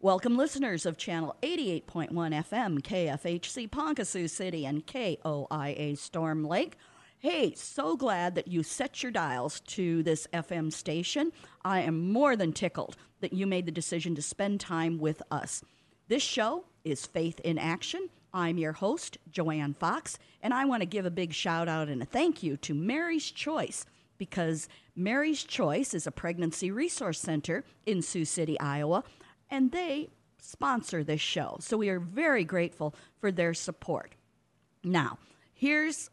Welcome, listeners of Channel 88.1 FM, KFHC Ponca Sioux City, and KOIA Storm Lake. Hey, so glad that you set your dials to this FM station. I am more than tickled that you made the decision to spend time with us. This show is Faith in Action. I'm your host, Joanne Fox, and I want to give a big shout out and a thank you to Mary's Choice, because Mary's Choice is a pregnancy resource center in Sioux City, Iowa, and they sponsor this show. So we are very grateful for their support. Now, here's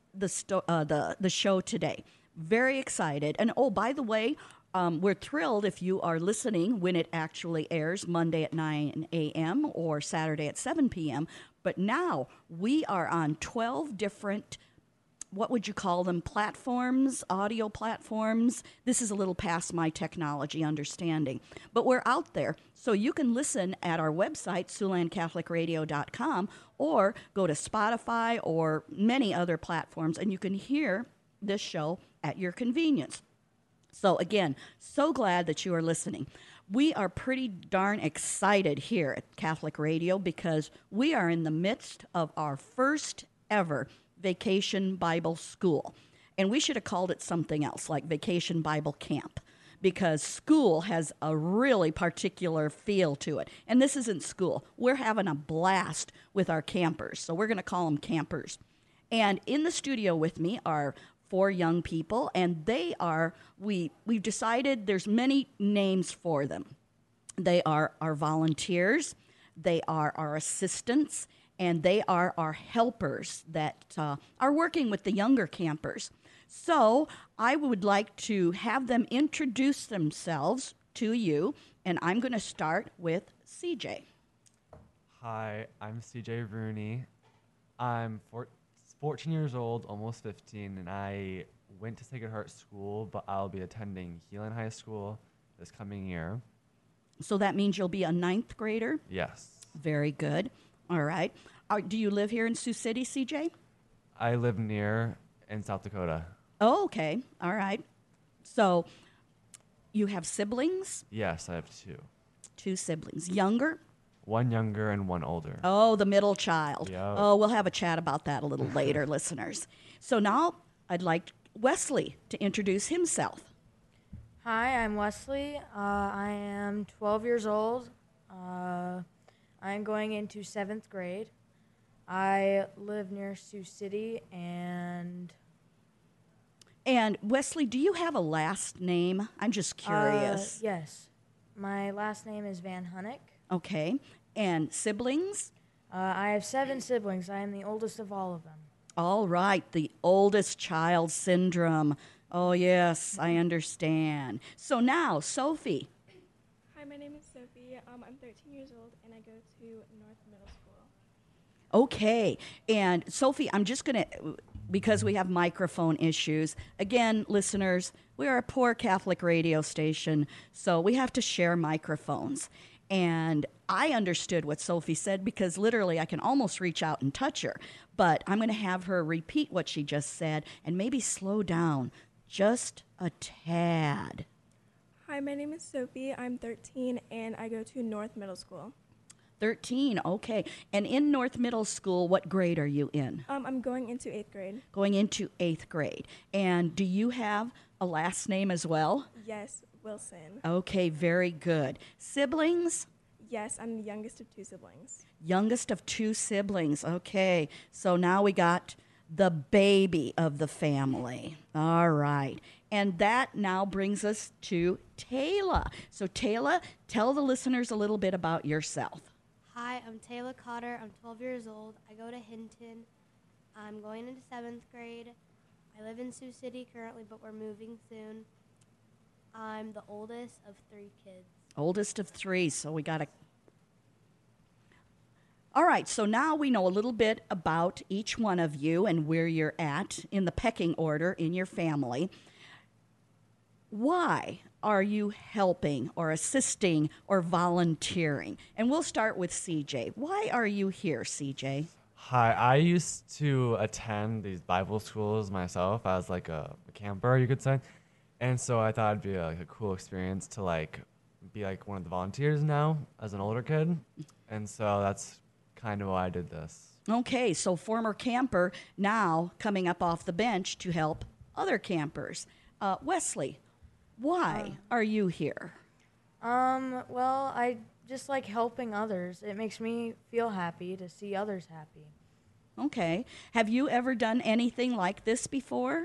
the show today. Very excited. And oh, by the way, we're thrilled if you are listening when it actually airs Monday at 9 a.m. or Saturday at 7 p.m. But now we are on 12 different, what would you call them, platforms, audio platforms. This is a little past my technology understanding. But we're out there, so you can listen at our website, SiouxlandCatholicRadio.com, or go to Spotify or many other platforms, and you can hear this show at your convenience. So again, so glad that you are listening. We are pretty darn excited here at Catholic Radio because we are in the midst of our first ever Vacation Bible School. And we should have called it something else, like Vacation Bible Camp, because school has a really particular feel to it. And this isn't school. We're having a blast with our campers, so we're going to call them campers. And in the studio with me are 4 young people, and they are, we've decided there's many names for them. They are our volunteers, they are our assistants, and they are our helpers that are working with the younger campers. So I would like to have them introduce themselves to you, and I'm going to start with CJ. Hi, I'm CJ Rooney. I'm 14 years old, almost 15, and I went to Sacred Heart School, but I'll be attending Heelan High School this coming year. So that means you'll be a 9th grader? Yes. Very good. All right. Do you live here in Sioux City, CJ? I live near in South Dakota. Oh, okay. All right. So you have siblings? Yes, I have 2. 2 siblings. Younger? 1 younger and 1 older. Oh, the middle child. Yep. Oh, we'll have a chat about that a little later, listeners. So now I'd like Wesley to introduce himself. Hi, I'm Wesley. I am 12 years old. I'm going into 7th grade. I live near Sioux City, and Wesley, do you have a last name? I'm just curious. Yes. My last name is Van Hunnick. Okay. And siblings? I have 7 siblings. I am the oldest of all of them. All right. The oldest child syndrome. Oh, yes, I understand. So now, Sophie. Hi, my name is Sophie. I'm 13 years old, and I go to North Middle School. Okay. And Sophie, I'm just going to, because we have microphone issues, again, listeners, we are a poor Catholic radio station, so we have to share microphones. And I understood what Sophie said because literally I can almost reach out and touch her. But I'm going to have her repeat what she just said and maybe slow down just a tad. Hi, my name is Sophie. I'm 13, and I go to North Middle School. 13, okay. And in North Middle School, what grade are you in? I'm going into 8th grade. Going into 8th grade. And do you have a last name as well? Yes, Wilson. Okay, very good. Siblings? Yes, I'm the youngest of 2 siblings. Youngest of 2 siblings. Okay, so now we got the baby of the family. All right. And that now brings us to Taylor. So Taylor, tell the listeners a little bit about yourself. Hi, I'm Taylor Cotter. I'm 12 years old. I go to Hinton. I'm going into 7th grade. I live in Sioux City currently, but we're moving soon. I'm the oldest of 3 kids. Oldest of 3, so we got to... All right, so now we know a little bit about each one of you and where you're at in the pecking order in your family. Why are you helping or assisting or volunteering? And we'll start with CJ. Why are you here, CJ? Hi, I used to attend these Bible schools myself as like a camper, you could say. And so I thought it'd be a cool experience to like be like one of the volunteers now as an older kid. And so that's kind of why I did this. Okay, so former camper now coming up off the bench to help other campers. Wesley, why are you here? Well, I just like helping others. It makes me feel happy to see others happy. Okay. Have you ever done anything like this before?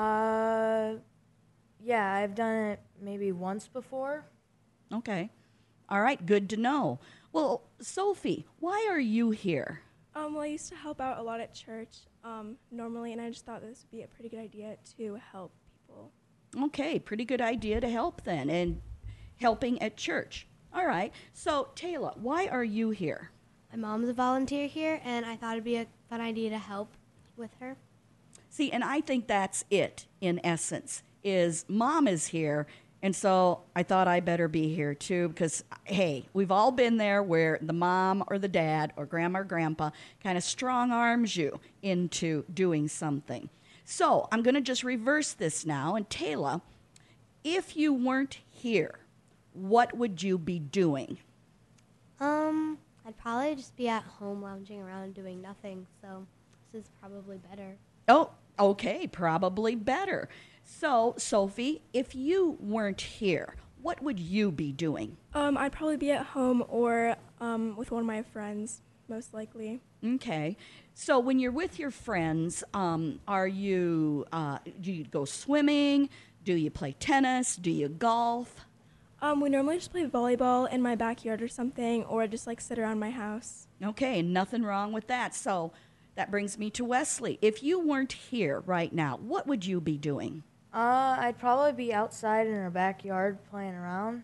Yeah, I've done it maybe once before. Okay. All right, good to know. Well, Sophie, why are you here? Well, I used to help out a lot at church normally, and I just thought this would be a pretty good idea to help people. Okay, pretty good idea to help then, and helping at church. All right. So, Taylor, why are you here? My mom's a volunteer here, and I thought it'd be a fun idea to help with her. See, and I think that's it in essence, is Mom is here, and so I thought I better be here too because, hey, we've all been there where the mom or the dad or grandma or grandpa kind of strong arms you into doing something. So I'm going to just reverse this now. And Taylor, if you weren't here, what would you be doing? I'd probably just be at home lounging around doing nothing, so this is probably better. Oh, okay, probably better. So, Sophie, if you weren't here, what would you be doing? I'd probably be at home or with one of my friends, most likely. Okay. So when you're with your friends, do you go swimming? Do you play tennis? Do you golf? We normally just play volleyball in my backyard or something, or just like sit around my house. Okay, nothing wrong with that. So that brings me to Wesley. If you weren't here right now, what would you be doing? I'd probably be outside in our backyard playing around,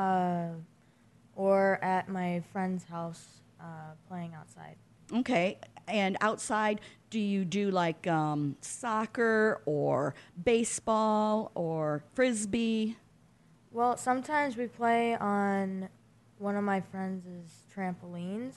or at my friend's house playing outside. Okay, and outside, do you do like soccer or baseball or frisbee? Well, sometimes we play on one of my friends' trampolines.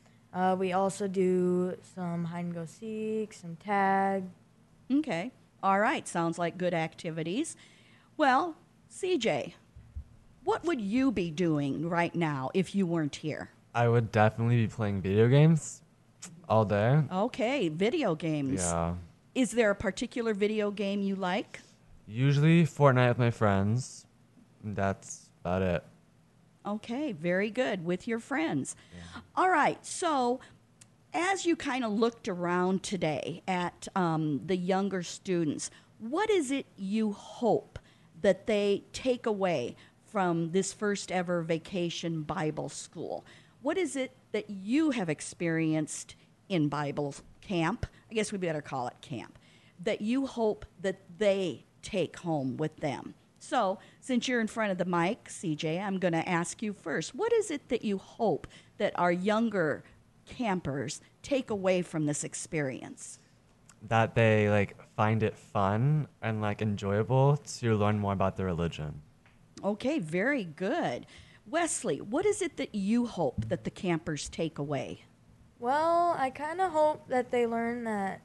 We also do some hide and go seek, some tag. Okay, all right, sounds like good activities. Well, CJ, what would you be doing right now if you weren't here? I would definitely be playing video games all day. Okay, video games. Yeah. Is there a particular video game you like? Usually Fortnite with my friends. That's about it. Okay, very good, with your friends. All right, so as you kind of looked around today at the younger students, what is it you hope that they take away from this first ever Vacation Bible School? What is it that you have experienced in Bible camp? I guess we better call it camp, that you hope that they take home with them. So, since you're in front of the mic, CJ, I'm going to ask you first. What is it that you hope that our younger campers take away from this experience? That they like find it fun and like enjoyable to learn more about their religion. Okay, very good. Wesley, what is it that you hope that the campers take away? Well, I kind of hope that they learn that,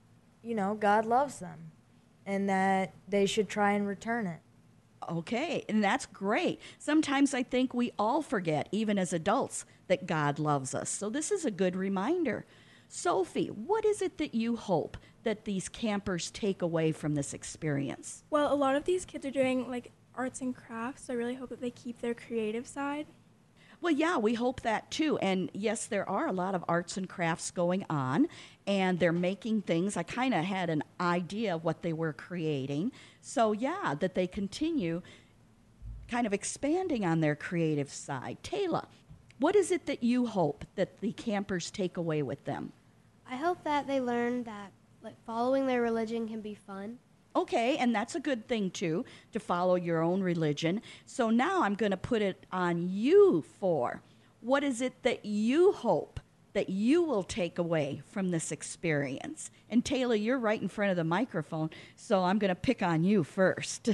God loves them and that they should try and return it. Okay, and that's great. Sometimes I think we all forget, even as adults, that God loves us. So this is a good reminder. Sophie, what is it that you hope that these campers take away from this experience? Well, a lot of these kids are doing like arts and crafts, so I really hope that they keep their creative side. Well, yeah, we hope that too. And yes, there are a lot of arts and crafts going on, and they're making things. I kind of had an idea of what they were creating. So, yeah, that they continue kind of expanding on their creative side. Taylor, what is it that you hope that the campers take away with them? I hope that they learn that following their religion can be fun. Okay, and that's a good thing too, to follow your own religion. So now I'm going to put it on you for what is it that you hope that you will take away from this experience? And Taylor, you're right in front of the microphone, so I'm going to pick on you first.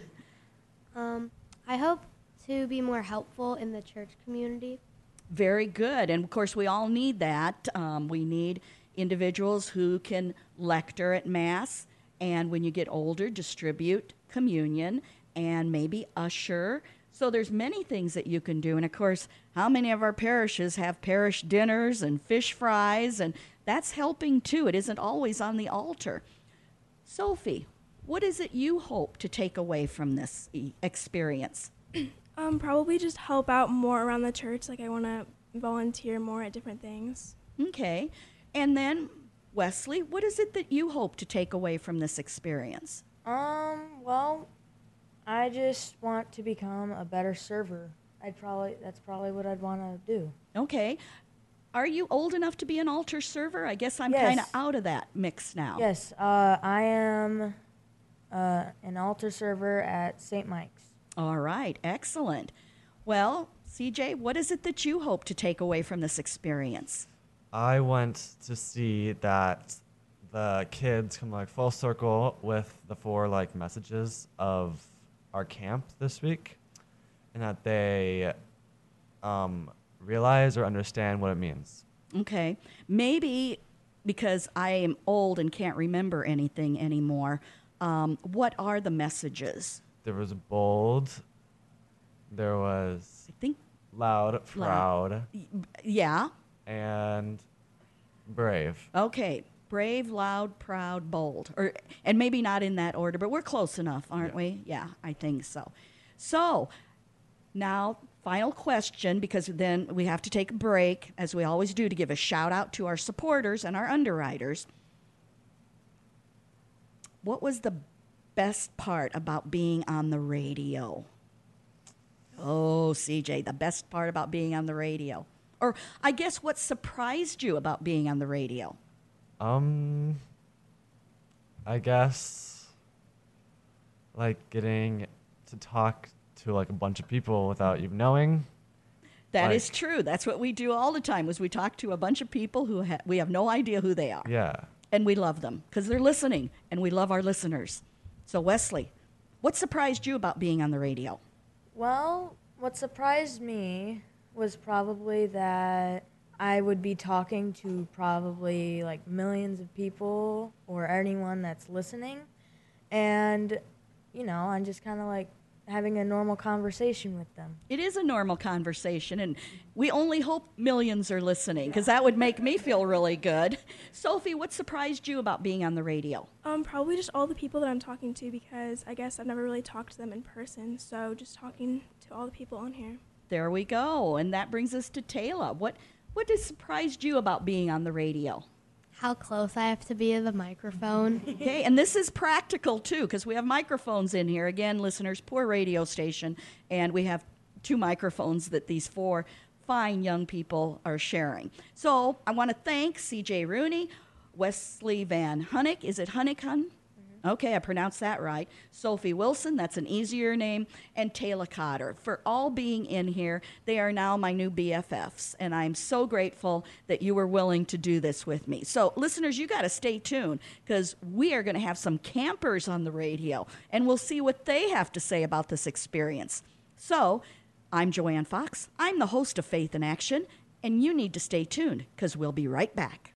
I hope to be more helpful in the church community. Very good. And of course, we all need that. We need individuals who can lector at Mass, and when you get older, distribute communion and maybe usher. So there's many things that you can do. And of course, how many of our parishes have parish dinners and fish fries? And that's helping too. It isn't always on the altar. Sophie, what is it you hope to take away from this experience? Probably just help out more around the church. Like I want to volunteer more at different things. Okay. And then, Wesley, what is it that you hope to take away from this experience? Well, I just want to become a better server. That's probably what I'd want to do. Okay. Are you old enough to be an altar server? I guess I'm Yes. kind of out of that mix now. Yes, I am an altar server at St. Mike's. All right. Excellent. Well, CJ, what is it that you hope to take away from this experience? I want to see that the kids come like full circle with the 4 like messages of our camp this week, and that they realize or understand what it means. Okay. Maybe because I am old and can't remember anything anymore, what are the messages? There was bold, there was I think, loud, proud, yeah. and brave. Okay. Brave, loud, proud, bold. And maybe not in that order, but we're close enough, aren't Yeah. we? Yeah, I think so. So, now, final question, because then we have to take a break, as we always do, to give a shout out to our supporters and our underwriters. What was the best part about being on the radio? Oh, CJ, the best part about being on the radio. Or I guess what surprised you about being on the radio? I guess like getting to talk to like a bunch of people without even knowing. That is Like- true. That's what we do all the time. Is we talk to a bunch of people who we have no idea who they are, Yeah. and we love them because they're listening, and we love our listeners. So Wesley, what surprised you about being on the radio? Well, what surprised me was probably that I would be talking to probably like millions of people or anyone that's listening. And, I'm just kind of like having a normal conversation with them. It is a normal conversation, and we only hope millions are listening because that would make me feel really good. Sophie, what surprised you about being on the radio? Probably just all the people that I'm talking to because I guess I've never really talked to them in person. So just talking to all the people on here. There we go. And that brings us to Taylor. What has surprised you about being on the radio? How close I have to be to the microphone. Okay, and this is practical too because we have microphones in here. Again, listeners, poor radio station, and we have 2 microphones that these 4 fine young people are sharing. So I want to thank CJ Rooney, Wesley Van Hunnick. Is it Hunnick? Okay, I pronounced that right. Sophie Wilson, that's an easier name, and Taylor Cotter for all being in here. They are now my new BFFs, and I'm so grateful that you were willing to do this with me. So, listeners, you got to stay tuned because we are going to have some campers on the radio, and we'll see what they have to say about this experience. So, I'm Joanne Fox. I'm the host of Faith in Action, and you need to stay tuned because we'll be right back.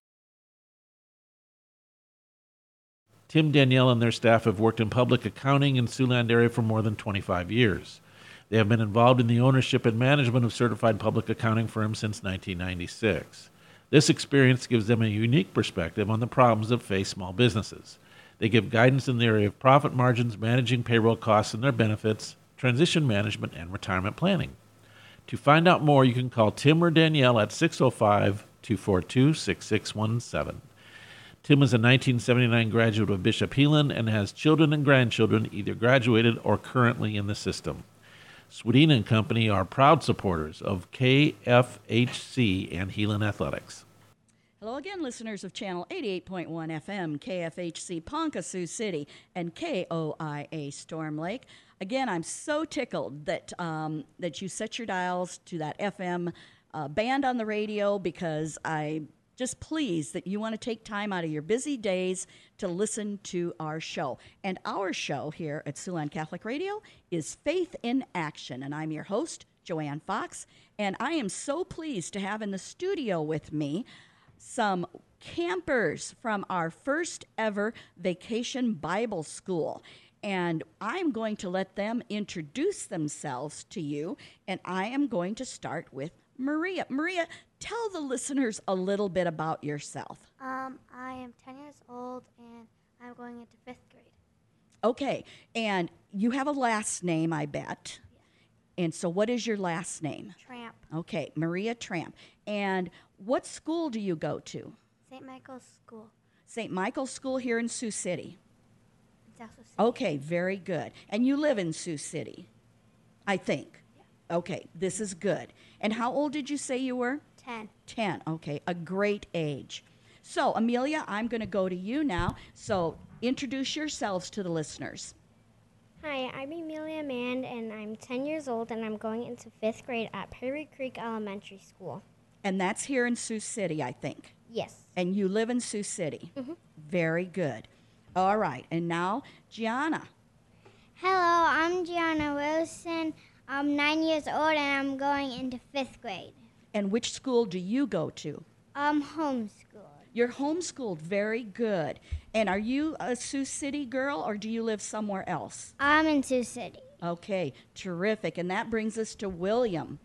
Tim, Danielle, and their staff have worked in public accounting in Siouxland area for more than 25 years. They have been involved in the ownership and management of certified public accounting firms since 1996. This experience gives them a unique perspective on the problems that face small businesses. They give guidance in the area of profit margins, managing payroll costs and their benefits, transition management, and retirement planning. To find out more, you can call Tim or Danielle at 605-242-6617. Tim is a 1979 graduate of Bishop Heelan and has children and grandchildren either graduated or currently in the system. Swedina and Company are proud supporters of KFHC and Heelan Athletics. Hello again, listeners of Channel 88.1 FM, KFHC Ponca Sioux City, and KOIA Storm Lake. Again, I'm so tickled that that you set your dials to that FM band on the radio because I'm just pleased that you want to take time out of your busy days to listen to our show. And our show here at Siouxland Catholic Radio is Faith in Action, and I'm your host, Joanne Fox, and I am so pleased to have in the studio with me some campers from our first ever Vacation Bible School. and I'm going to let them introduce themselves to you, and I am going to start with Maria. Maria, tell the listeners a little bit about yourself. I am 10 years old and I'm going into 5th grade. Okay, and you have a last name, I bet. Yeah. And so what is your last name? Tramp. Okay, Maria Tramp. And what school do you go to? St. Michael's School. St. Michael's School here in Sioux City. It's also St. Okay, very good. And you live in Sioux City, I think. Yeah. Okay, this is good. And how old did you say you were? 10. 10. Okay, a great age. So, Amelia, I'm going to go to you now. So, introduce yourselves to the listeners. Hi, I'm Amelia Mand, and I'm 10 years old, and I'm going into 5th grade at Perry Creek Elementary School. And that's here in Sioux City, I think. Yes. And you live in Sioux City. Mhm. Very good. All right, and now, Gianna. Hello, I'm Gianna Wilson. I'm 9 years old and I'm going into 5th grade. And which school do you go to? Homeschooled. You're homeschooled. Very good. And are you a Sioux City girl or do you live somewhere else? I'm in Sioux City. Okay, terrific. And that brings us to William.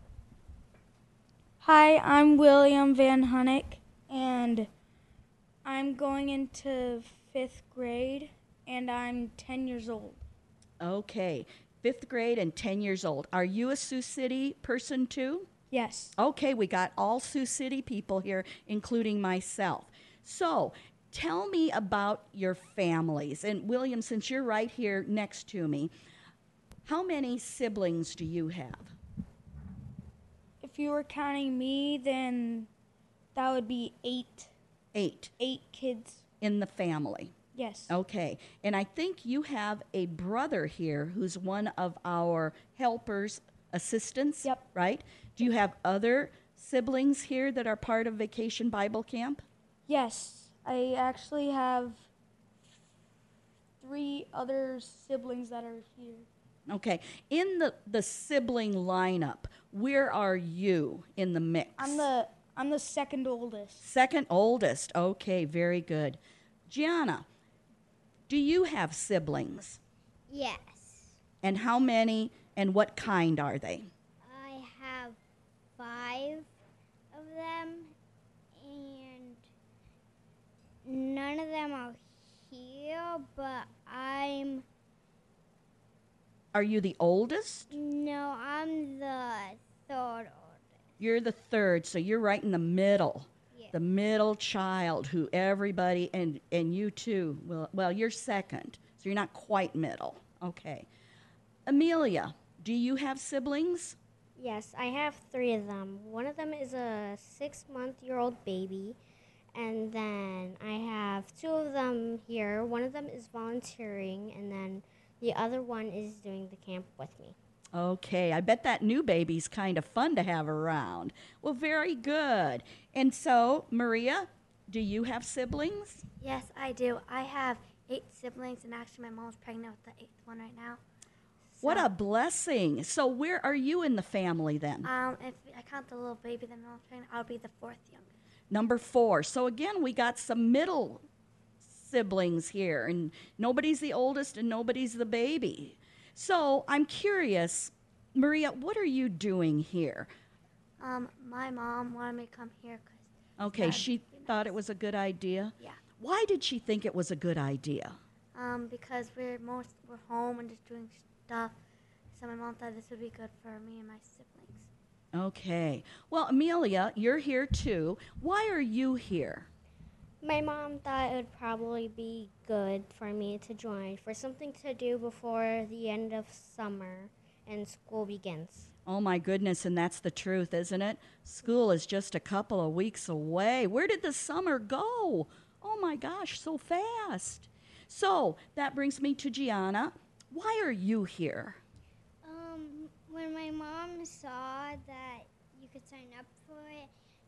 Hi, I'm William Van Hunnick, and I'm going into 5th grade, and I'm 10 years old. Okay, 5th grade and 10 years old. Are you a Sioux City person too? Yes. Okay, we got all Sioux City people here, including myself. So, tell me about your families. And William, since you're right here next to me, how many siblings do you have? If you were counting me, then that would be 8. 8 8 kids. in the family. Yes. Okay, and I think you have a brother here who's one of our helpers, assistants, Yep. right? Do you have other siblings here that are part of Vacation Bible Camp? Yes. I actually have 3 other siblings that are here. Okay, in the sibling lineup, where are you in the mix? I'm the second oldest. Second oldest. Okay, very good. Gianna, do you have siblings? Yes. And how many and what kind are they? I have 5 of them, and none of them are here, but Are you the oldest? no, I'm the third oldest. You're the third, so you're right in the middle. Yeah. The middle child who everybody, and you too, well, you're second, so you're not quite middle. Okay. Amelia, do you have siblings? Yes, I have 3 of them. One of them is a 6-month-old baby, and then I have 2 of them here. One of them is volunteering, and then the other one is doing the camp with me. Okay, I bet that new baby's kind of fun to have around. Well, very good. And so, Maria, do you have siblings? Yes, I do. I have 8 siblings, and actually my mom's pregnant with the 8th one right now. What So, a blessing. So, where are you in the family then? If I count the little baby that my mom's pregnant, I'll be the 4th youngest. Number 4. So, again, we got some middle siblings here, and nobody's the oldest and nobody's the baby. So, I'm curious, Maria, what are you doing here? My mom wanted me to come here because Okay, she thought it was a good idea. Yeah. Why did she think it was a good idea? because we're home and just doing stuff. So my mom thought this would be good for me and my siblings. Okay. Well, Amelia, you're here too. Why are you here? My mom thought it would probably be good for me to join for something to do before the end of summer and school begins. Oh my goodness, and that's the truth, isn't it? School is just a couple of weeks away. Where did the summer go? Oh my gosh, so fast. So that brings me to Gianna. Why are you here? When my mom saw that you could sign up for it,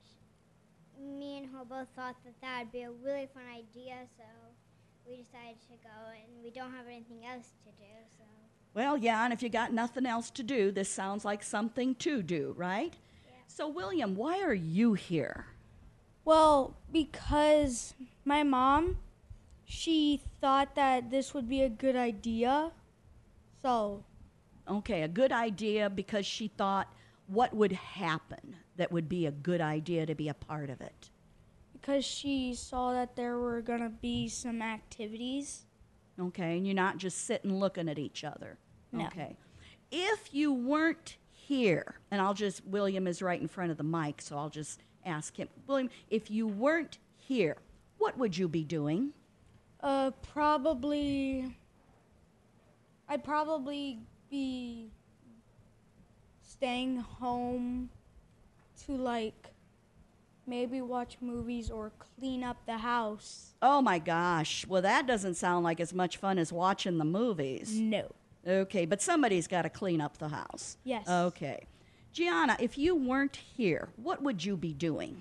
me and her both thought that would be a really fun idea, so we decided to go, and we don't have anything else to do, so. Well, yeah, and if you got nothing else to do, this sounds like something to do, right? Yeah. So, William, why are you here? Well, because my mom she thought that this would be a good idea. So, Okay, a good idea because she thought what would happen that would be a good idea to be a part of it. because she saw that there were going to be some activities. Okay, and you're not just sitting looking at each other. No. Okay. If you weren't here, and William is right in front of the mic, so I'll just ask him. William, if you weren't here, what would you be doing? I'd probably be staying home to like maybe watch movies or clean up the house. Oh my gosh. Well, that doesn't sound like as much fun as watching the movies. No. Okay, but somebody's got to clean up the house. Yes. Okay. Gianna, if you weren't here, what would you be doing?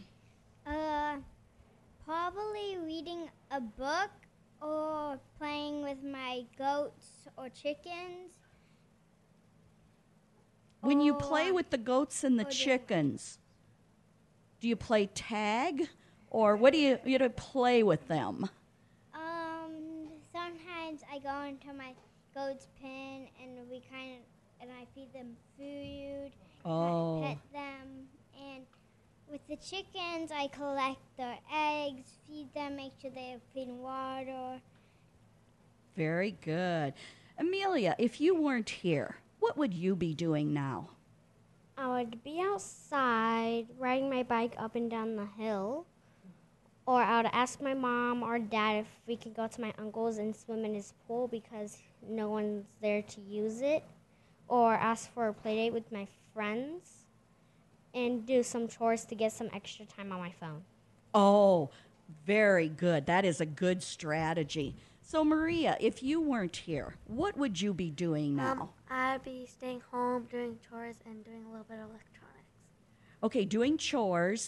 Probably reading a book or playing with my goats or chickens. When you play with the goats and the Oh, yeah. chickens, do you play tag or what do you to play with them? Sometimes I go into my goat's pen and I feed them food. Oh. I pet them, and with the chickens I collect their eggs, feed them, make sure they have clean water. Very good. Amelia, if you weren't here, what would you be doing now? I would be outside riding my bike up and down the hill. Or I would ask my mom or dad if we could go to my uncle's and swim in his pool because no one's there to use it. Or ask for a play date with my friends and do some chores to get some extra time on my phone. Oh, very good. That is a good strategy. So, Maria, if you weren't here, what would you be doing now? I'd be staying home, doing chores, and doing a little bit of electronics. Okay, doing chores.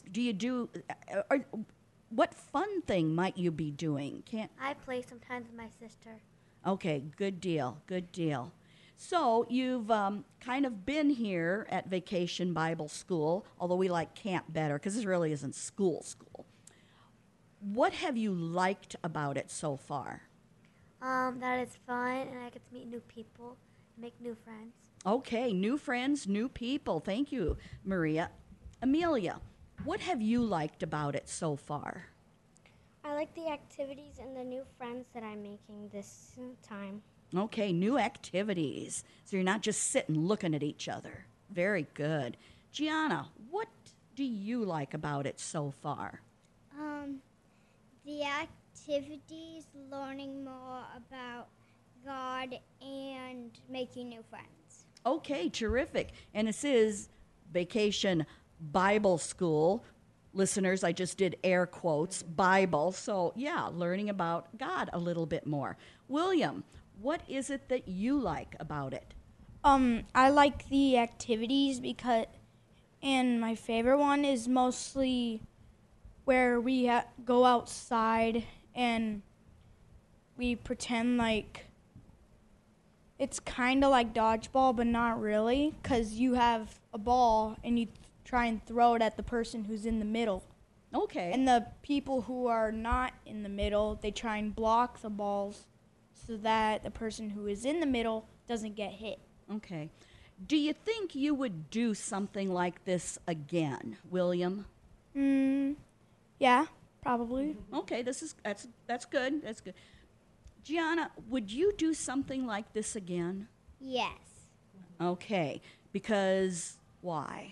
What fun thing might you be doing? I play sometimes with my sister. Okay, good deal, good deal. So you've kind of been here at Vacation Bible School, although we like camp better because this really isn't school. What have you liked about it so far? That it's fun, and I get to meet new people, make new friends. Okay, new friends, new people. Thank you, Maria. Amelia, what have you liked about it so far? I like the activities and the new friends that I'm making this time. Okay, new activities. So you're not just sitting looking at each other. Very good. Gianna, what do you like about it so far? The activities, learning more about God, and making new friends. Okay, terrific. And this is Vacation Bible School. Listeners, I just did air quotes, Bible. So, yeah, learning about God a little bit more. William, what is it that you like about it? I like the activities and my favorite one is mostly where we go outside and we pretend like it's kind of like dodgeball, but not really, because you have a ball and you try and throw it at the person who's in the middle. Okay. And the people who are not in the middle, they try and block the balls so that the person who is in the middle doesn't get hit. Okay. Do you think you would do something like this again, William? Yeah, probably. Okay, that's good. That's good. Gianna, would you do something like this again? Yes. Okay, because why?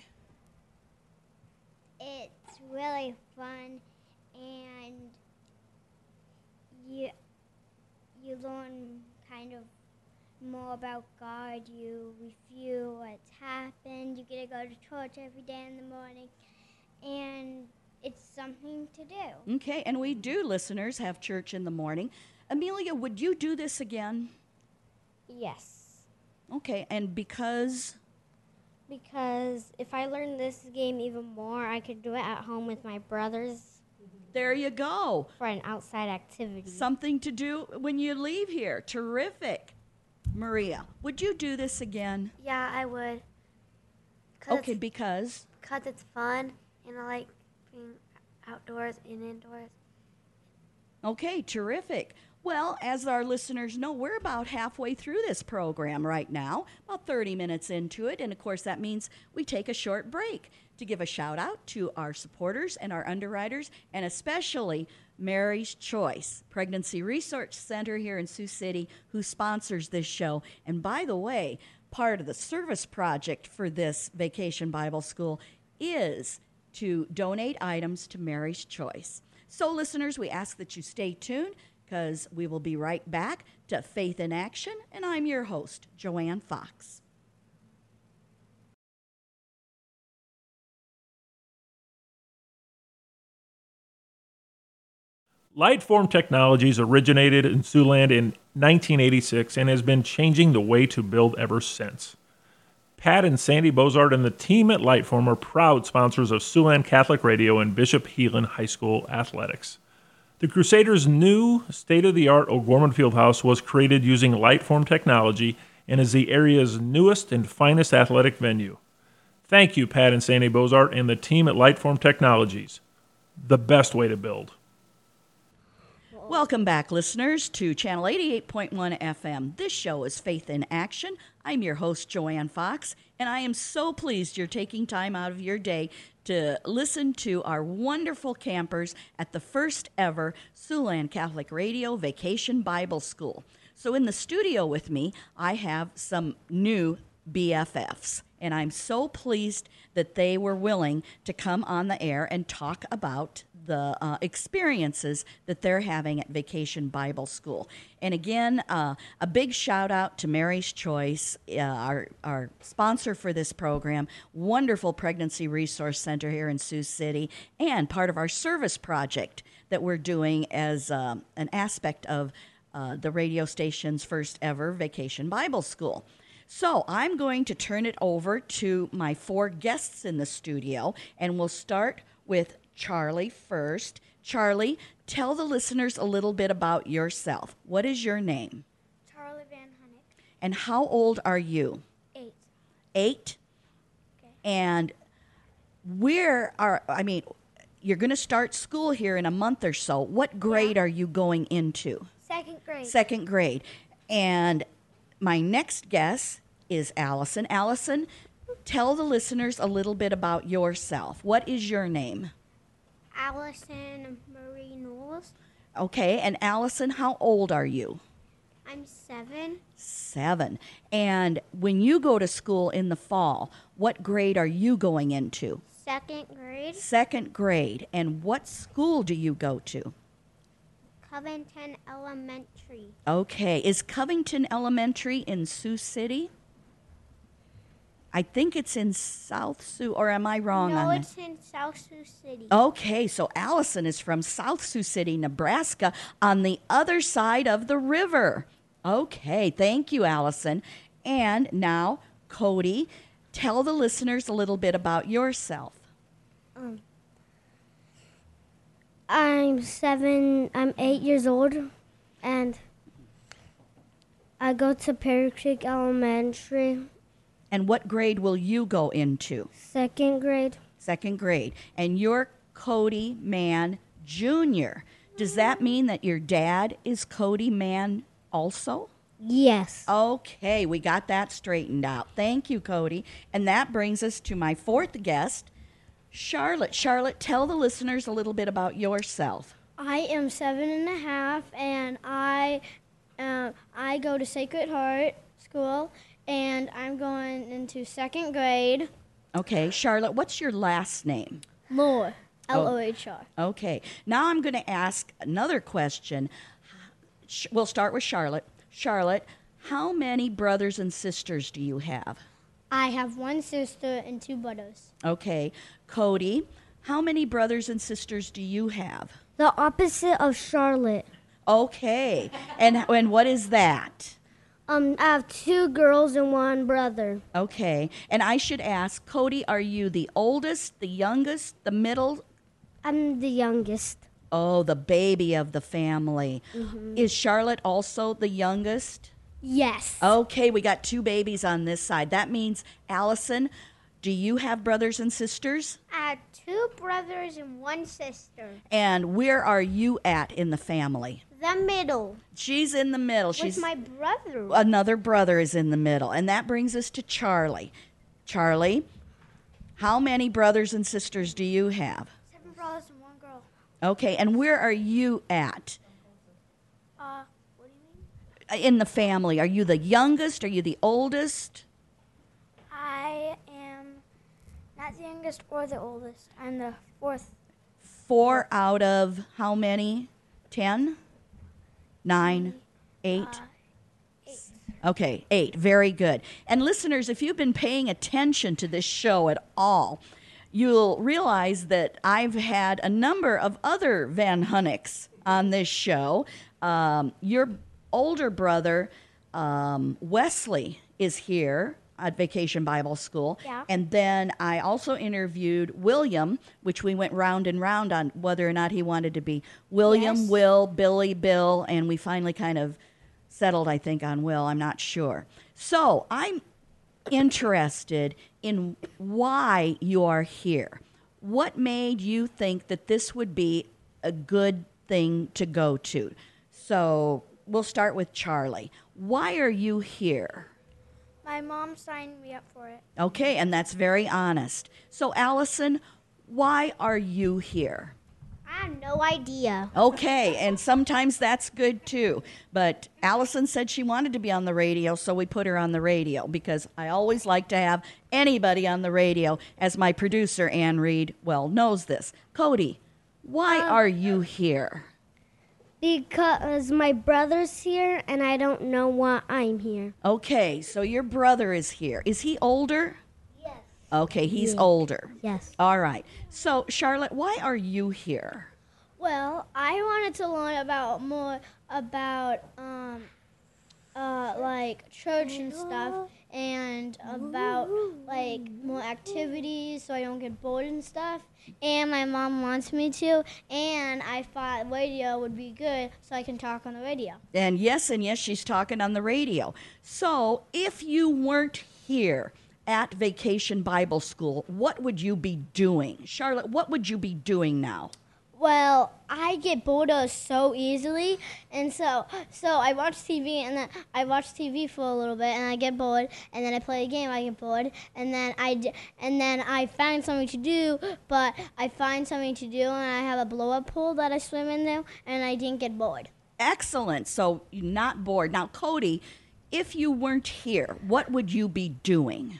It's really fun, and you learn kind of more about God. You review what's happened. You get to go to church every day in the morning, and it's something to do. Okay, and we do, listeners, have church in the morning. Amelia, would you do this again? Yes. Okay, and because? Because if I learn this game even more, I could do it at home with my brothers. There you go. For an outside activity. Something to do when you leave here. Terrific. Maria, would you do this again? Yeah, I would. Okay, because? Because it's fun, and I like being outdoors and indoors. Okay, terrific. Well, as our listeners know, we're about halfway through this program right now, about 30 minutes into it. And of course, that means we take a short break to give a shout out to our supporters and our underwriters, and especially Mary's Choice Pregnancy Research Center here in Sioux City, who sponsors this show. And by the way, part of the service project for this Vacation Bible School is to donate items to Mary's Choice. So, listeners, we ask that you stay tuned, because we will be right back to Faith in Action, and I'm your host, Joanne Fox. Lightform Technologies originated in Siouxland in 1986 and has been changing the way to build ever since. Pat and Sandy Bozart and the team at Lightform are proud sponsors of Siouxland Catholic Radio and Bishop Heelan High School athletics. The Crusaders' new state-of-the-art O'Gorman Fieldhouse was created using Lightform technology and is the area's newest and finest athletic venue. Thank you, Pat and Sandy Bozart and the team at Lightform Technologies. The best way to build. Welcome back, listeners, to Channel 88.1 FM. This show is Faith in Action. I'm your host, Joanne Fox, and I am so pleased you're taking time out of your day to listen to our wonderful campers at the first ever Siouxland Catholic Radio Vacation Bible School. So in the studio with me, I have some new BFFs, and I'm so pleased that they were willing to come on the air and talk about the experiences that they're having at Vacation Bible School. And again, a big shout out to Mary's Choice, our sponsor for this program, wonderful pregnancy resource center here in Sioux City, and part of our service project that we're doing as an aspect of the radio station's first ever Vacation Bible School. So I'm going to turn it over to my four guests in the studio, and we'll start with Charlie first. Charlie, tell the listeners a little bit about yourself. What is your name? Charlie Van Hunnick. And how old are you? 8. 8? Okay. And you're going to start school here in a month or so. What grade are you going into? 2nd grade. 2nd grade. And my next guest is Allison. Allison, tell the listeners a little bit about yourself. What is your name? Allison Marie Knowles. Okay, and Allison, how old are you? I'm 7. 7. And when you go to school in the fall, what grade are you going into? 2nd grade. 2nd grade. And what school do you go to? Covington Elementary. Okay, is Covington Elementary in Sioux City? I think it's in South Sioux, or am I wrong on No, that? it's in South Sioux City. Okay, so Allison is from South Sioux City, Nebraska, on the other side of the river. Okay, thank you, Allison. And now, Cody, tell the listeners a little bit about yourself. I'm 8 years old, and I go to Perry Creek Elementary. And what grade will you go into? 2nd grade. 2nd grade. And you're Cody Mann Jr. Does that mean that your dad is Cody Mann also? Yes. Okay, we got that straightened out. Thank you, Cody. And that brings us to my fourth guest, Charlotte. Charlotte, tell the listeners a little bit about yourself. I am 7.5, and I go to Sacred Heart School, and I'm going into 2nd grade. Okay, Charlotte, what's your last name? Lohr. Lohr. Okay, now I'm going to ask another question. We'll start with Charlotte. Charlotte, how many brothers and sisters do you have? I have 1 sister and 2 brothers. Okay, Cody, how many brothers and sisters do you have? The opposite of Charlotte. Okay, and what is that? I have 2 girls and 1 brother. Okay, and I should ask, Cody, are you the oldest, the youngest, the middle? I'm the youngest. Oh, the baby of the family. Mm-hmm. Is Charlotte also the youngest? Yes. Okay, we got 2 babies on this side. That means, Allison, Do you have brothers and sisters? I have 2 brothers and 1 sister. And where are you at in the family? The middle. She's in the middle. With my brother. Another brother is in the middle. And that brings us to Charlie. Charlie, how many brothers and sisters do you have? 7 brothers and 1 girl. Okay, and where are you at What do you mean? in the family? Are you the youngest? Are you the oldest? I am not the youngest or the oldest. I'm the 4th. 4 out of how many? 10? 9? 8? 8. Okay, 8. Very good. And listeners, if you've been paying attention to this show at all, you'll realize that I've had a number of other Van Hunnecks on this show. Your older brother, Wesley, is here at Vacation Bible School. Yeah. And then I also interviewed William, which we went round and round on whether or not he wanted to be William, Yes. Will, Billy, Bill, and we finally kind of settled, I think, on Will. I'm not sure. So I'm interested in why you are here. What made you think that this would be a good thing to go to? So we'll start with Charlie. Why are you here? My mom signed me up for it. Okay, and that's very honest. So Allison, why are you here? I have no idea. Okay, and sometimes that's good too. But Allison said she wanted to be on the radio, so we put her on the radio because I always like to have anybody on the radio, as my producer, Ann Reed, well, knows this. Cody, why are you here? Because my brother's here and I don't know why I'm here. Okay, so your brother is here. Is he older? Yes. Okay, he's Yeah. older. Yes. All right. So, Charlotte, why are you here? Well, I wanted to learn about more about like church and stuff, and about like more activities so I don't get bored and stuff. And my mom wants me to, and I thought radio would be good so I can talk on the radio. And yes, she's talking on the radio. So, if you weren't here at Vacation Bible School, what would you be doing? Charlotte, what would you be doing now? Well, I get bored so easily, and so I watch TV, and then I watch TV for a little bit, and I get bored, and then I play a game, I get bored, and then I find something to do, but I find something to do, and I have a blow-up pool that I swim in there, and I didn't get bored. Excellent. So, you're not bored. Now, Cody, if you weren't here, what would you be doing?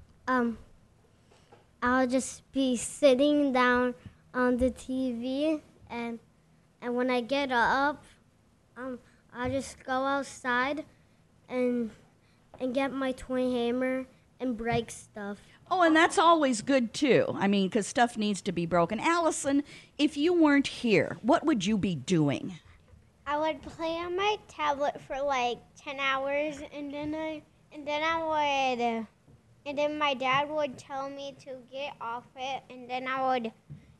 I'll just be sitting down on the TV, and when I get up, I'll just go outside and get my toy hammer and break stuff. Oh, and that's always good too. I mean, because stuff needs to be broken. Allison, if you weren't here, what would you be doing? I would play on my tablet for like 10 hours, and then my dad would tell me to get off it, and then I would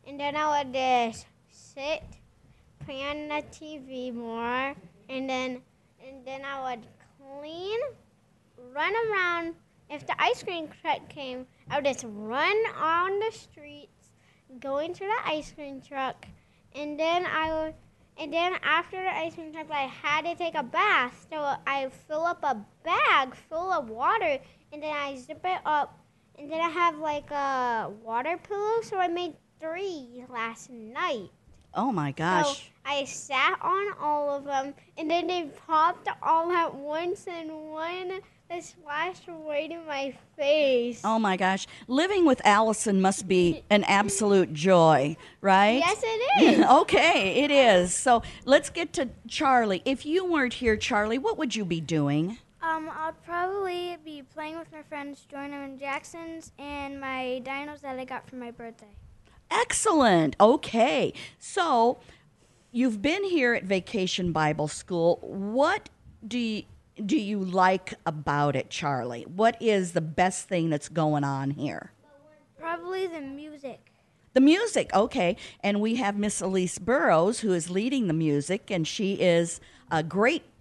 sit, play on the TV more, and then I would clean, run around. If the ice cream truck came, I would just run on the streets, go into the ice cream truck, and then after the ice cream truck, I had to take a bath. So I fill up a bag full of water, and then I zip it up, and then I have like a water pillow. So I made 3 last night. Oh my So gosh. I sat on all of them, and then they popped all at once, and one splashed right in my face. Oh my gosh. Living with Allison must be an absolute joy, right? Yes, it is. Okay, it is. So let's get to Charlie. If you weren't here, Charlie, what would you be doing? I'll probably be playing with my friends, joining in Jackson's, and my dinos that I got for my birthday. Excellent. Okay. So you've been here at Vacation Bible School. What do you like about it, Charlie? What is the best thing that's going on here? Probably the music. The music, okay. And we have Miss Elise Burrows, who is leading the music, and she is a great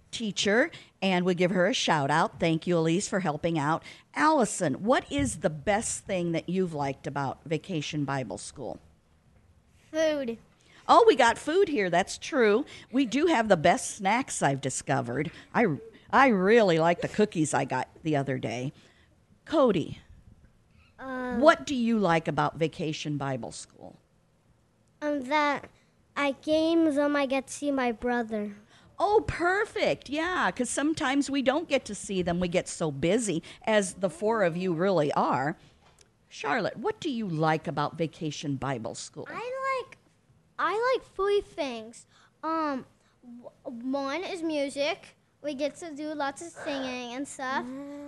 teacher, and we give her a shout out. Thank you, Elise, for helping out. Allison, what is the best thing that you've liked about Vacation Bible School? Food. Oh, we got food here. That's true. We do have the best snacks, I've discovered. I really like the cookies I got the other day. Cody, what do you like about Vacation Bible School? That at games, I get to see my brother. Oh, perfect. Yeah, because sometimes we don't get to see them. We get so busy, as the four of you really are. Charlotte, what do you like about Vacation Bible School? I like 3 things. One is music. We get to do lots of singing and stuff.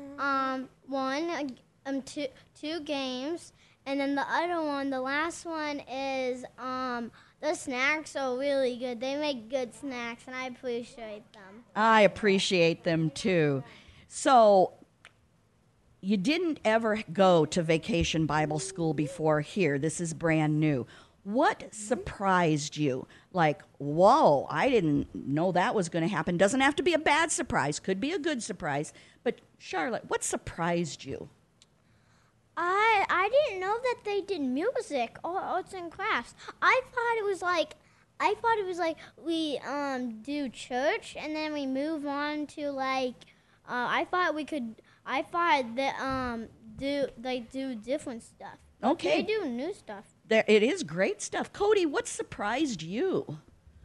Two games, and then the other one, the last one is the snacks are really good. They make good snacks, and I appreciate them. I appreciate them too. So, you didn't ever go to Vacation Bible School before here. This is brand new. What surprised you? Like, whoa, I didn't know that was going to happen. Doesn't have to be a bad surprise, could be a good surprise. But Charlotte, what surprised you? I didn't know that they did music or arts and crafts. I thought it was like we do church and then we move on to I thought that they do different stuff. Okay. They do new stuff. It is great stuff. Cody, what surprised you?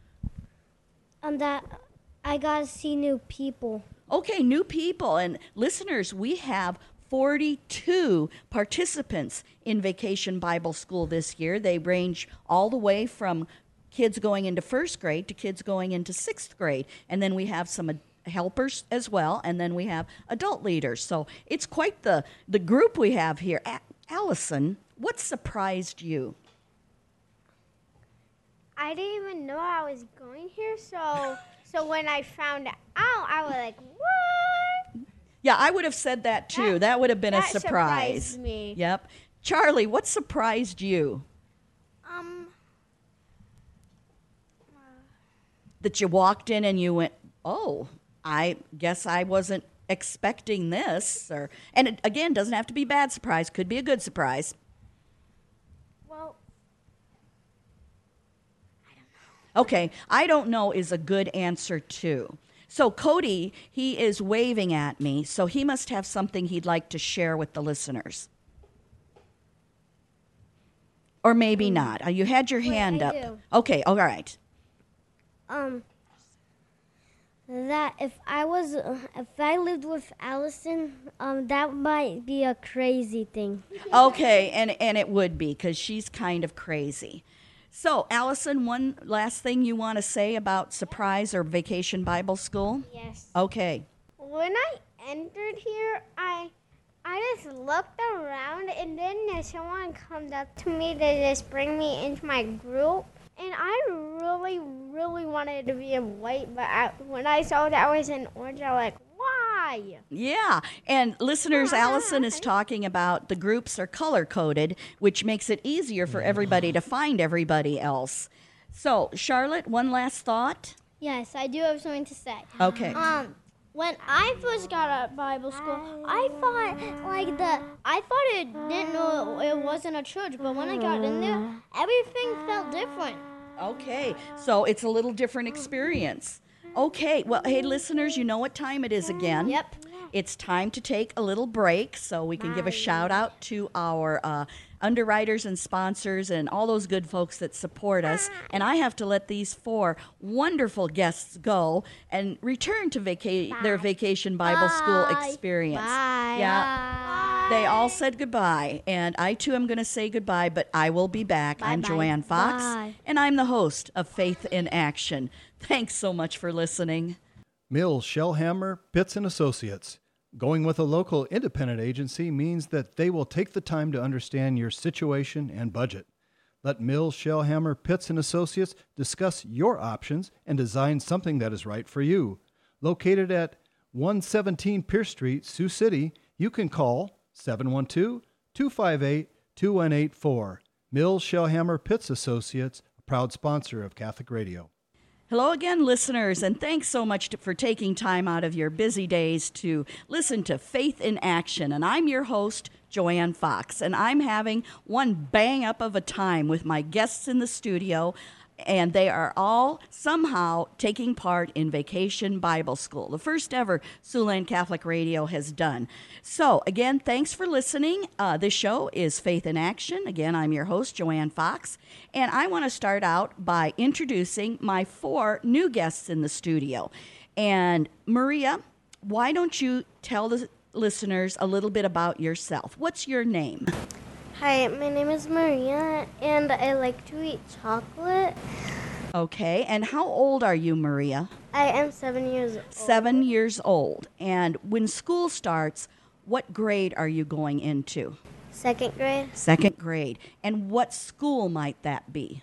That I got to see new people. Okay, new people. And listeners, we have 42 participants in Vacation Bible School this year. They range all the way from kids going into first grade to kids going into sixth grade. And then we have some helpers as well, and then we have adult leaders. So it's quite the group we have here. Allison, what surprised you? I didn't even know I was going here, so when I found out, I was like, what? Yeah, I would have said that too. That would have been a surprise. Surprised me. Yep. Charlie, what surprised you? That you walked in and you went, oh, I guess I wasn't expecting this. And it, again, doesn't have to be a bad surprise. Could be a good surprise. Well, Okay, I don't know is a good answer too. So Cody, he is waving at me, so he must have something he'd like to share with the listeners. Or maybe not. You had your hand up. do. Okay, all right. That if I lived with Allison, that might be a crazy thing. Okay, and it would be because she's kind of crazy. So, Allison, one last thing you want to say about Surprise or Vacation Bible School? Yes. Okay. when I entered here, I just looked around, and then someone comes up to me to just bring me into my group. And I really, really wanted to be in white, but when I saw that I was in orange, I was like, why? Yeah, and listeners, Allison is talking about the groups are color-coded, which makes it easier for everybody to find everybody else. So, Charlotte, one last thought? Yes, I do have something to say. Okay. When I first got at Bible school, I thought it didn't know it wasn't a church, but when I got in there, everything felt different. Okay, so it's a little different experience. Okay, well, hey, listeners, you know what time it is again. Yep. It's time to take a little break so we can give a shout out to our underwriters and sponsors and all those good folks that support us. And I have to let these 4 wonderful guests go and return to their Vacation Bible School experience. Bye. Yeah. They all said goodbye, and I too am going to say goodbye, but I will be back. I'm Joanne Fox, and I'm the host of Faith in Action. Thanks so much for listening. Mills, Shellhammer, Pitts & Associates. Going with a local independent agency means that they will take the time to understand your situation and budget. Let Mills, Shellhammer, Pitts & Associates discuss your options and design something that is right for you. Located at 117 Pierce Street, Sioux City, you can call 712-258-2184. Mills, Shellhammer, Pitts Associates, a proud sponsor of Catholic Radio. Hello again, listeners, and thanks so much for taking time out of your busy days to listen to Faith in Action. And I'm your host, Joanne Fox, and I'm having one bang up of a time with my guests in the studio, and they are all somehow taking part in Vacation Bible School, the first ever Siouxland Catholic Radio has done. So, again, thanks for listening. This show is Faith in Action. Again, I'm your host, Joanne Fox, and I want to start out by introducing my 4 new guests in the studio. And Maria, why don't you tell the listeners a little bit about yourself? What's your name? Hi, my name is Maria, and I like to eat chocolate. Okay, and how old are you, Maria? I am 7 years old. 7 years old. And when school starts, what grade are you going into? 2nd grade. 2nd grade. And what school might that be?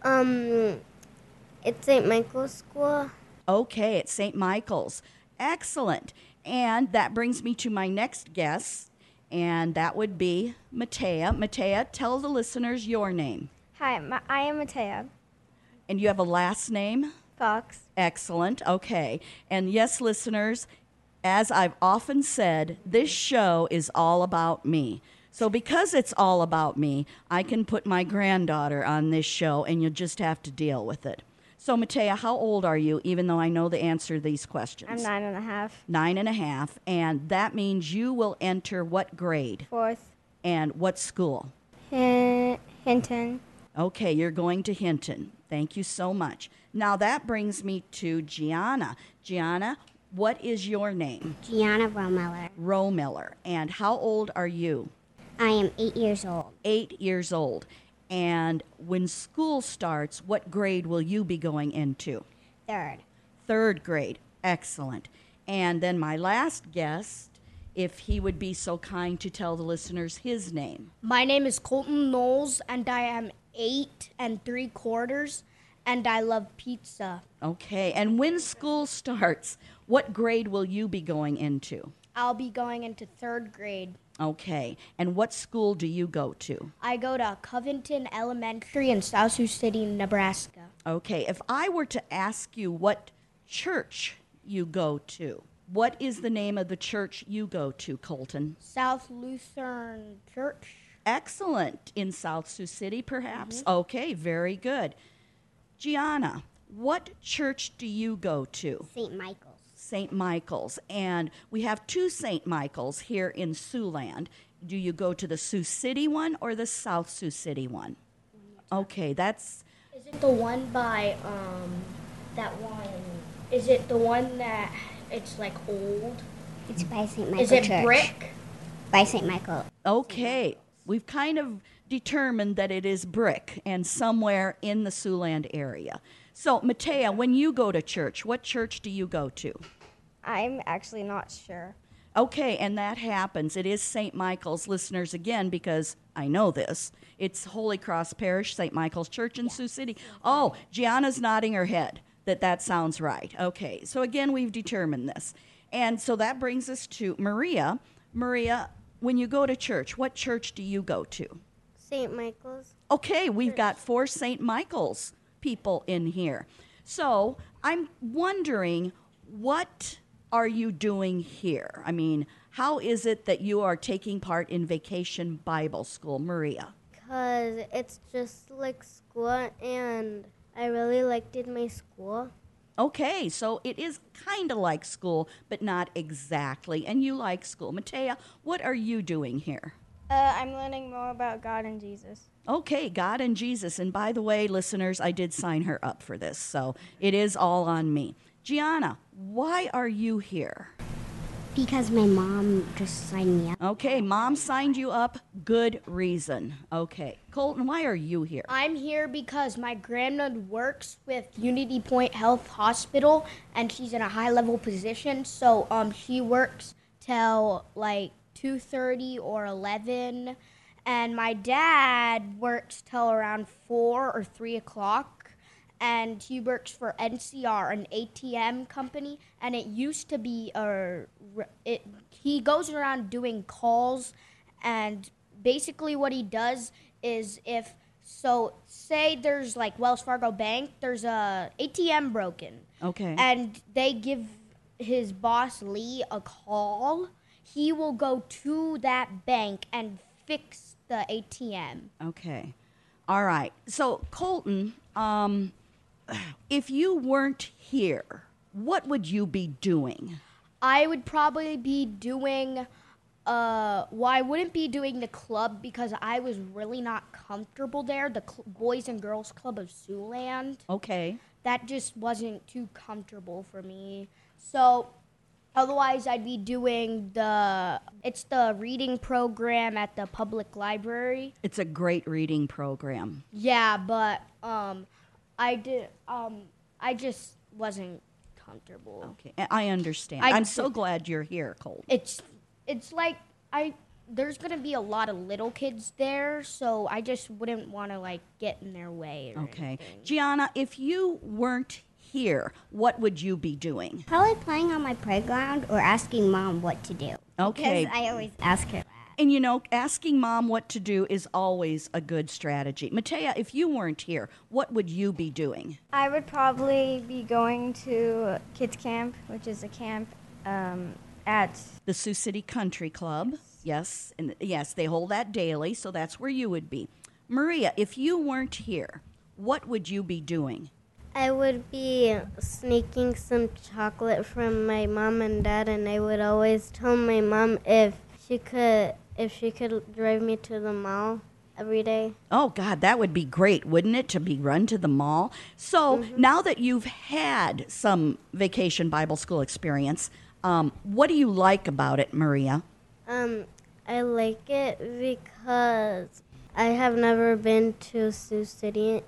It's St. Michael's School. Okay, it's St. Michael's. Excellent. And that brings me to my next guest, and that would be Matea. Matea, tell the listeners your name. Hi, I am Matea. And you have a last name? Fox. Excellent. Okay. And yes, listeners, as I've often said, this show is all about me. So because it's all about me, I can put my granddaughter on this show, and you'll just have to deal with it. So, Matea, how old are you, even though I know the answer to these questions? I'm 9.5. 9.5. And that means you will enter what grade? 4th. And what school? Hinton. Okay, you're going to Hinton. Thank you so much. Now that brings me to Gianna. Gianna, what is your name? Gianna Romiller. Romiller. And how old are you? I am 8 years old. 8 years old. And when school starts, what grade will you be going into? 3rd. 3rd grade. Excellent. And then my last guest, if he would be so kind to tell the listeners his name. My name is Colton Knowles, and I am 8 3/4, and I love pizza. Okay. And when school starts, what grade will you be going into? I'll be going into 3rd grade. Okay. And what school do you go to? I go to Covington Elementary in South Sioux City, Nebraska. Okay. If I were to ask you what church you go to, what is the name of the church you go to, Colton? South Lutheran Church. Excellent. In South Sioux City, perhaps? Okay, very good. Gianna, what church do you go to? St. Michael's. St. Michael's. And we have 2 St. Michael's here in Siouxland. Do you go to the Sioux City one or the South Sioux City one? Okay, that's... Is it the one by, that one, is it the one that it's like old? It's by St. Michael Is it Church. brick? By St. Michael. Okay, we've kind of determined that it is brick and somewhere in the Siouxland area. So, Matea, when you go to church, what church do you go to? I'm actually not sure. Okay, and that happens. It is St. Michael's, listeners, again, because I know this. It's Holy Cross Parish, St. Michael's Church in Sioux City. Oh, Gianna's nodding her head that sounds right. Okay, so again, we've determined this. And so that brings us to Maria. Maria, when you go to church, what church do you go to? St. Michael's. Okay, we've got 4 St. Michael's people in here. So I'm wondering, what are you doing here? I mean, how is it that you are taking part in Vacation Bible School, Maria? Because it's just like school, and I really liked it in my school. Okay, so it is kind of like school, but not exactly. And you like school. Matea, what are you doing here? I'm learning more about God and Jesus. Okay, God and Jesus. And by the way, listeners, I did sign her up for this, so it is all on me. Gianna, why are you here? Because my mom just signed me up. Okay, Mom signed you up. Good reason. Okay. Colton, why are you here? I'm here because my grandma works with Unity Point Health Hospital, and she's in a high-level position. So she works till like 2:30 or 11, and my dad works till around 4 or 3 o'clock, and he works for NCR, an ATM company, and it used to be he goes around doing calls, and basically what he does is if So say there's like Wells Fargo Bank, there's a ATM broken. Okay. And they give his boss Lee a call. He will go to that bank and fix the ATM. Okay. All right. So, Colton, if you weren't here, what would you be doing? I would probably be doing, I wouldn't be doing the club because I was really not comfortable there, the Boys and Girls Club of Siouxland. Okay. That just wasn't too comfortable for me. So, otherwise, I'd be doing the reading program at the public library. It's a great reading program. Yeah, but I just wasn't comfortable. Okay, I understand. I'm so glad you're here, Colton. It's like there's gonna be a lot of little kids there, so I just wouldn't want to like get in their way. Or Okay, anything. Gianna, if you weren't here, what would you be doing? Probably playing on my playground or asking Mom what to do. Okay. Because I always ask her that. And you know, asking Mom what to do is always a good strategy. Matea, if you weren't here, what would you be doing? I would probably be going to Kids Camp, which is a camp at the Sioux City Country Club. Yes, and yes, they hold that daily, so that's where you would be. Maria, if you weren't here, what would you be doing? I would be sneaking some chocolate from my mom and dad, and I would always tell my mom if she could drive me to the mall every day. Oh, God, that would be great, wouldn't it, to be run to the mall? So now that you've had some vacation Bible school experience, what do you like about it, Maria? I like it because I have never been to Sioux City.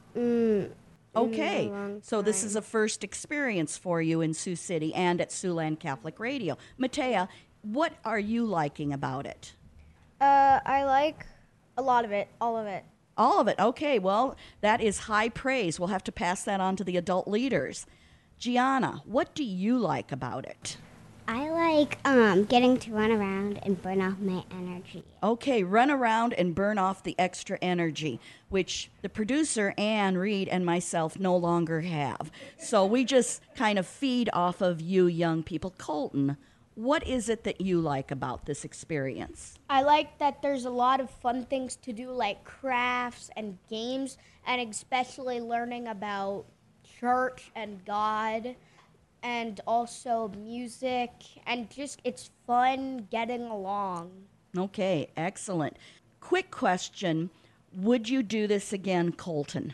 Okay, so this is a first experience for you in Sioux City and at Siouxland Catholic Radio. Matea, what are you liking about it? I like a lot of it, all of it. All of it. Okay, well, that is high praise. We'll have to pass that on to the adult leaders. Gianna, what do you like about it? I like getting to run around and burn off my energy. Okay, run around and burn off the extra energy, which the producer, Ann Reed, and myself no longer have. So we just kind of feed off of you young people. Colton, what is it that you like about this experience? I like that there's a lot of fun things to do, like crafts and games, and especially learning about church and God, and also music, and just it's fun getting along. Okay, excellent. Quick question. Would you do this again, Colton?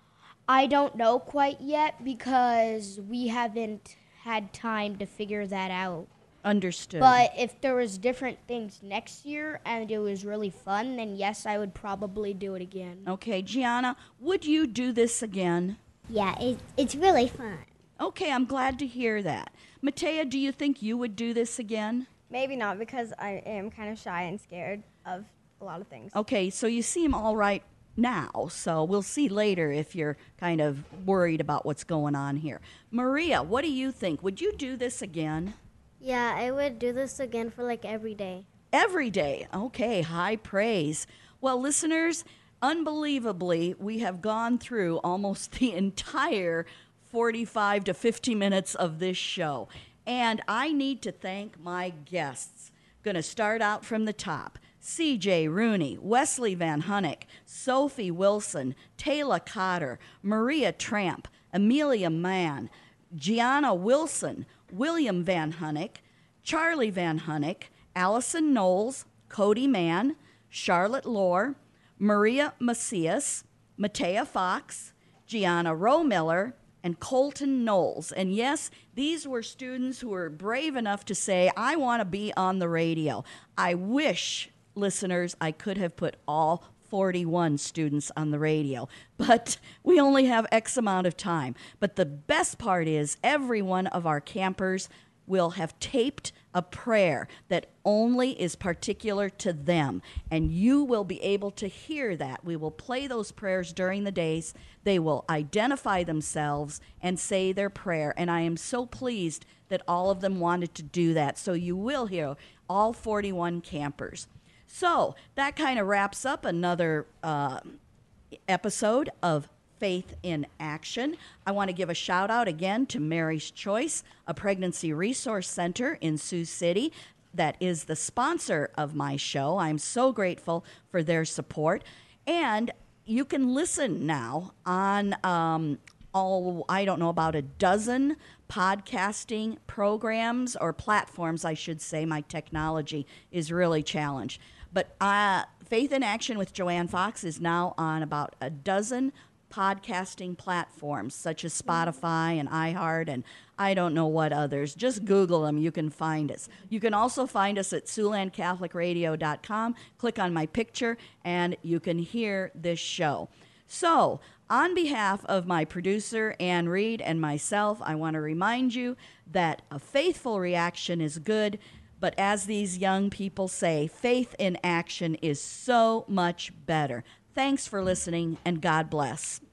I don't know quite yet because we haven't had time to figure that out. Understood. But if there was different things next year and it was really fun, then yes, I would probably do it again. Okay, Gianna, would you do this again? Yeah, it's really fun. Okay, I'm glad to hear that. Matea, do you think you would do this again? Maybe not, because I am kind of shy and scared of a lot of things. Okay, so you seem all right now, so we'll see later if you're kind of worried about what's going on here. Maria, what do you think? Would you do this again? Yeah, I would do this again for like every day. Every day. Okay, high praise. Well, listeners, unbelievably, we have gone through almost the entire 45 to 50 minutes of this show. And I need to thank my guests. Going to start out from the top. C.J. Rooney, Wesley Van Hunnick, Sophie Wilson, Taylor Cotter, Maria Tramp, Amelia Mann, Gianna Wilson, William Van Hunnick, Charlie Van Hunnick, Allison Knowles, Cody Mann, Charlotte Lohr, Maria Macias, Matea Fox, Gianna Roemiller, and Colton Knowles. And yes, these were students who were brave enough to say, I want to be on the radio. I wish, listeners, I could have put all 41 students on the radio, but we only have X amount of time. But the best part is every one of our campers will have taped a prayer that only is particular to them, and you will be able to hear that. We will play those prayers during the days. They will identify themselves and say their prayer, and I am so pleased that all of them wanted to do that. So you will hear all 41 campers. So that kind of wraps up another episode of Faith in Action. I want to give a shout out again to Mary's Choice, a pregnancy resource center in Sioux City that is the sponsor of my show. I'm so grateful for their support. And you can listen now on about a dozen podcasting programs or platforms, I should say. My technology is really challenged. But Faith in Action with Joanne Fox is now on about a dozen podcasting platforms such as Spotify and iHeart and I don't know what others. Just Google them. You can find us. You can also find us at SiouxlandCatholicRadio.com. Click on my picture and you can hear this show. So, on behalf of my producer, Ann Reed, and myself, I want to remind you that a faithful reaction is good, but as these young people say, faith in action is so much better. Thanks for listening, and God bless.